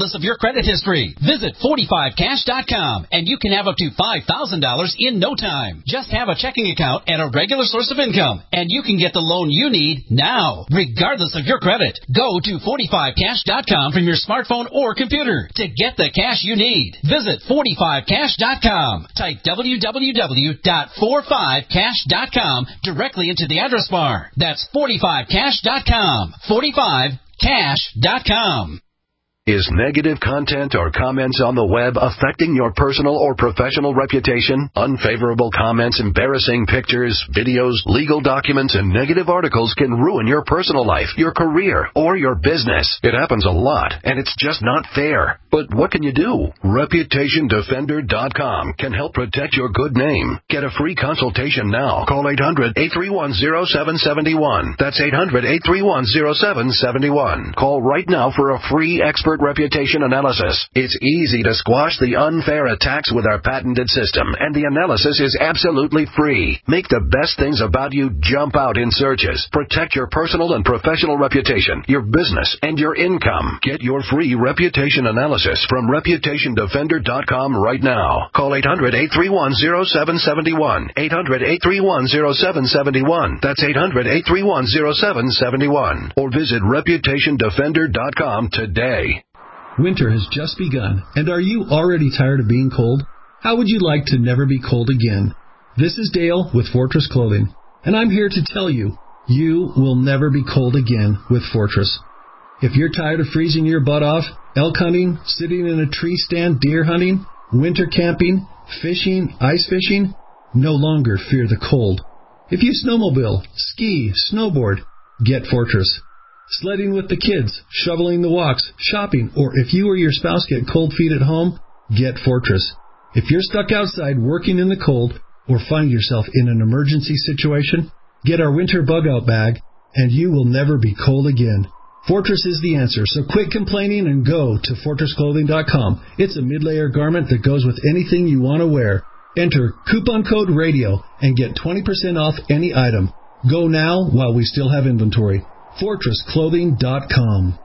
regardless of your credit history. Visit forty-five cash dot com and you can have up to five thousand dollars in no time. Just have a checking account and a regular source of income, and you can get the loan you need now, regardless of your credit. Go to forty-five cash dot com from your smartphone or computer to get the cash you need. Visit forty-five cash dot com. Type w w w dot forty-five cash dot com directly into the address bar. That's forty-five cash dot com. forty-five cash dot com. Is negative content or comments on the web affecting your personal or professional reputation? Unfavorable comments, embarrassing pictures, videos, legal documents, and negative articles can ruin your personal life, your career, or your business. It happens a lot, and it's just not fair. But what can you do? Reputation Defender dot com can help protect your good name. Get a free consultation now. Call eight hundred, eight three one, zero seven seven one. That's eight hundred, eight three one, zero seven seven one. Call right now for a free expert reputation analysis. It's easy to squash the unfair attacks with our patented system, and the analysis is absolutely free. Make the best things about you jump out in searches. Protect your personal and professional reputation, your business, and your income. Get your free reputation analysis from Reputation Defender dot com right now. Call eight hundred, eight three one, zero seven seven one. eight hundred, eight three one, zero seven seven one. That's eight hundred, eight three one, zero seven seven one. Or visit Reputation Defender dot com today. Winter has just begun, and are you already tired of being cold? How would you like to never be cold again? This is Dale with Fortress Clothing, and I'm here to tell you, you will never be cold again with Fortress. If you're tired of freezing your butt off, elk hunting, sitting in a tree stand, deer hunting, winter camping, fishing, ice fishing, no longer fear the cold. If you snowmobile, ski, snowboard, get Fortress. Sledding with the kids, shoveling the walks, shopping, or if you or your spouse get cold feet at home, get Fortress. If you're stuck outside working in the cold or find yourself in an emergency situation, get our winter bug-out bag, and you will never be cold again. Fortress is the answer, so quit complaining and go to Fortress Clothing dot com. It's a mid-layer garment that goes with anything you want to wear. Enter coupon code RADIO and get twenty percent off any item. Go now while we still have inventory. Fortress Clothing dot com.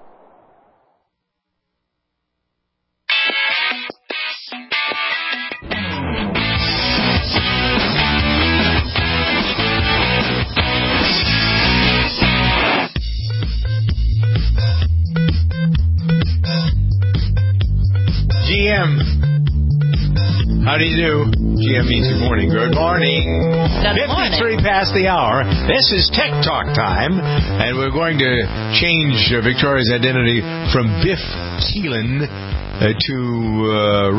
G M. How do you do? G M means good morning. Good morning. fifty-three past the hour. This is Tech Talk time, and we're going to change uh, Victoria's identity from Biff Keelan uh, to uh,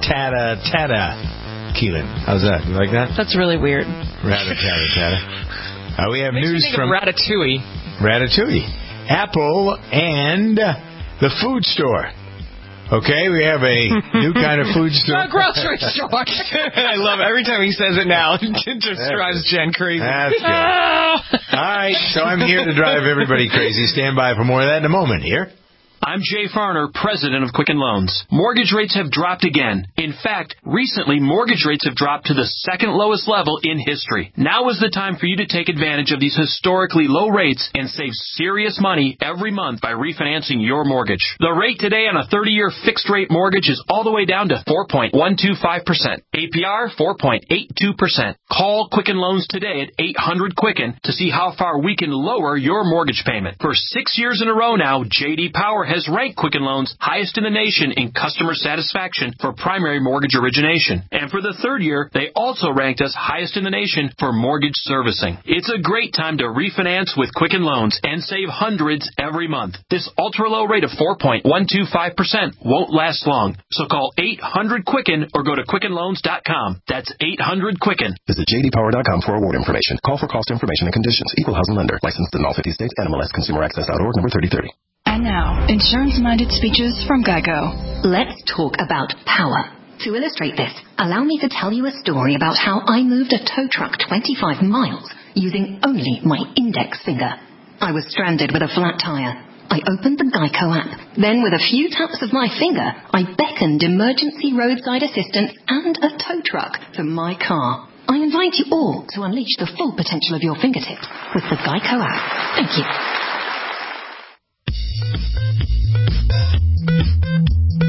Ratatata Keelan. How's that? You like that? That's really weird. Ratatata. Uh, we have Makes news me think from of Ratatouille. Ratatouille, Apple, and uh, the food store. Okay, we have a new kind of food store. A grocery store. I love it. Every time he says it now, it just drives Jen crazy. That's good. All right, so I'm here to drive everybody crazy. Stand by for more of that in a moment here. I'm Jay Farner, president of Quicken Loans. Mortgage rates have dropped again. In fact, recently, mortgage rates have dropped to the second lowest level in history. Now is the time for you to take advantage of these historically low rates and save serious money every month by refinancing your mortgage. The rate today on a thirty-year fixed-rate mortgage is all the way down to four point one two five percent. A P R, four point eight two percent. Call Quicken Loans today at eight hundred Quicken to see how far we can lower your mortgage payment. For six years in a row now, J D Power has ranked Quicken Loans highest in the nation in customer satisfaction for primary mortgage origination. And for the third year, they also ranked us highest in the nation for mortgage servicing. It's a great time to refinance with Quicken Loans and save hundreds every month. This ultra-low rate of four point one two five percent won't last long. So call eight hundred Quicken or go to Quicken Loans dot com. That's eight hundred Quicken. Visit J D Power dot com for award information. Call for cost information and conditions. Equal housing lender. Licensed in all fifty states. N M L S Consumer Access dot org, number thirty thirty. And now, insurance-minded speeches from Geico. Let's talk about power. To illustrate this, allow me to tell you a story about how I moved a tow truck twenty-five miles using only my index finger. I was stranded with a flat tire. I opened the Geico app. Then, with a few taps of my finger, I beckoned emergency roadside assistance and a tow truck to my car. I invite you all to unleash the full potential of your fingertips with the Geico app. Thank you.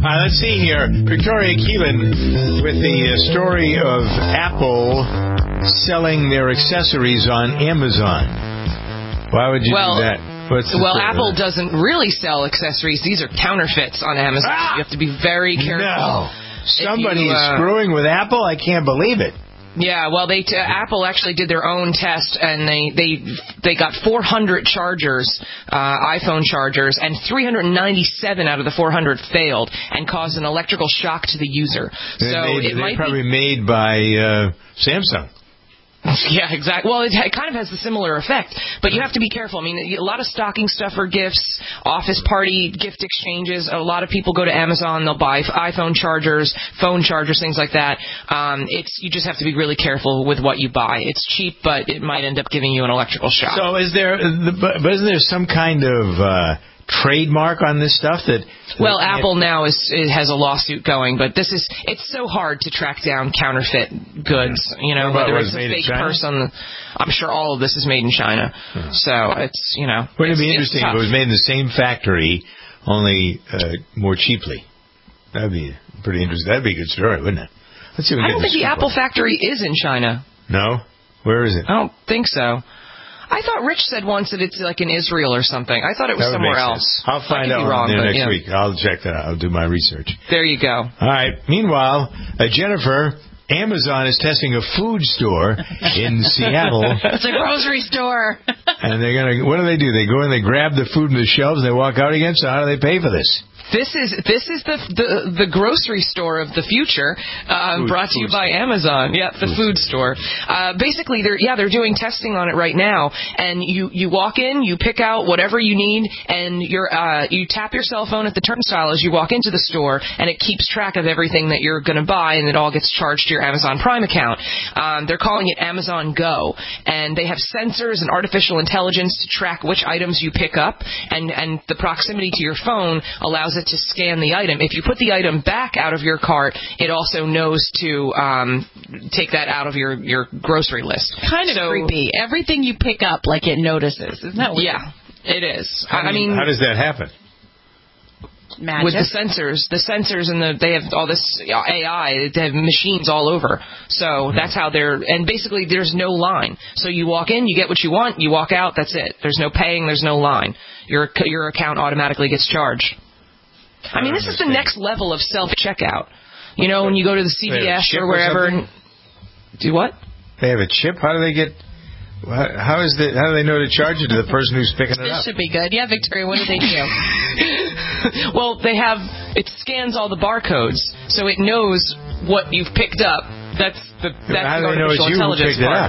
Uh, let's see here. Victoria Keelan with the uh, story of Apple selling their accessories on Amazon. Why would you well, do that? What's the well, story? Apple doesn't really sell accessories. These are counterfeits on Amazon. Ah! You have to be very careful. No. Somebody you, uh, is screwing with Apple? I can't believe it. Yeah, well, they t- Apple actually did their own test, and they they they got four hundred chargers, uh, iPhone chargers, and three hundred ninety-seven out of the four hundred failed and caused an electrical shock to the user. They're So made, it they're might probably be made by uh, Samsung. Yeah, exactly. Well, it, it kind of has a similar effect, but you have to be careful. I mean, a lot of stocking stuffer gifts, office party gift exchanges. A lot of people go to Amazon. They'll buy iPhone chargers, phone chargers, things like that. Um, it's you just have to be really careful with what you buy. It's cheap, but it might end up giving you an electrical shock. So, is there? But isn't there some kind of uh, trademark on this stuff that? Well, that Apple now is it has a lawsuit going, but this is it's so hard to track down counterfeit goods. You know, What about whether what it's is a made in fake China? purse on the. I'm sure all of this is made in China, Hmm. so it's you know. Wouldn't it be it's- it's interesting if tough. it was made in the same factory, only uh, more cheaply? That'd be pretty interesting. That'd be a good story, wouldn't it? Let's see. If we I can don't get think the scoop Apple on factory is in China. it. No, where is it? I don't think so. I thought Rich said once that it's like in Israel or something. I thought it was That would somewhere make else. sense. I'll I find could out be wrong, there but, next yeah. week. I'll check that out. I'll do my research. There you go. All right. Meanwhile, uh, Jennifer, Amazon is testing a food store in Seattle. It's a grocery store. And they're gonna. What do they do? They go in, they grab the food from the shelves, and they walk out again. So how do they pay for this? This is this is the the, the grocery store of the future, uh, Food- brought to you food by Amazon. Yeah, the food, store. Uh, basically, they're yeah they're doing testing on it right now, and you, you walk in, you pick out whatever you need, and you're uh, you tap your cell phone at the turnstile as you walk into the store, and it keeps track of everything that you're going to buy, and it all gets charged to your Amazon Prime account. Um, they're calling it Amazon Go, and they have sensors and artificial intelligence to track which items you pick up, and and the proximity to your phone allows it to scan the item. If you put the item back out of your cart, it also knows to um, take that out of your, your grocery list. Kind of so, creepy. Everything you pick up, like it notices. Isn't that weird? Yeah, it is. How I do you- mean, how does that happen? Magic. with the sensors, the sensors and the they have all this A I. They have machines all over. So that's how they're. And basically, there's no line. So you walk in, you get what you want, you walk out. That's it. There's no paying. There's no line. Your your account automatically gets charged. I mean, this is the next level of self-checkout. You know, when you go to the C V S chip or or wherever. something? And, do what? They have a chip. How do they get? How how is the? How do they know to charge it to the person who's picking it This up? should be good. Yeah, Victoria, what do they do? Well, they have it scans all the barcodes, so it knows what you've picked up. That's the that's How the do they know it's artificial you who intelligence picked it part. up?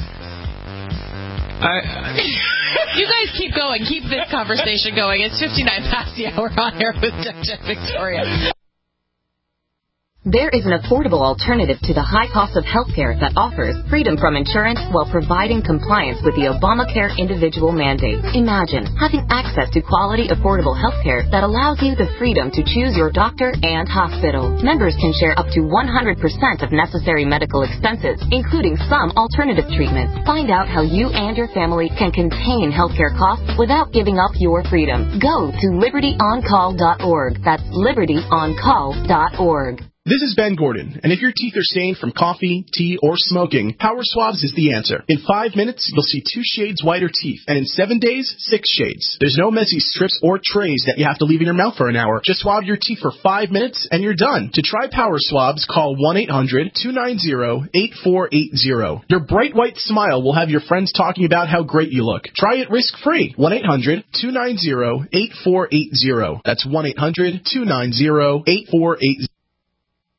I, I, You guys keep going. Keep this conversation going. It's fifty-nine past the hour on air with Doug and Victoria. There is an affordable alternative to the high cost of healthcare that offers freedom from insurance while providing compliance with the Obamacare individual mandate. Imagine having access to quality, affordable healthcare that allows you the freedom to choose your doctor and hospital. Members can share up to one hundred percent of necessary medical expenses, including some alternative treatments. Find out how you and your family can contain healthcare costs without giving up your freedom. Go to liberty on call dot org. That's liberty on call dot org. This is Ben Gordon, and if your teeth are stained from coffee, tea, or smoking, Power Swabs is the answer. In five minutes, you'll see two shades whiter teeth, and in seven days, six shades. There's no messy strips or trays that you have to leave in your mouth for an hour. Just swab your teeth for five minutes, and you're done. To try Power Swabs, call one eight hundred two nine zero eight four eight zero. Your bright white smile will have your friends talking about how great you look. Try it risk-free. one eight hundred two nine zero eight four eight zero. That's one eight hundred two nine zero eight four eight zero.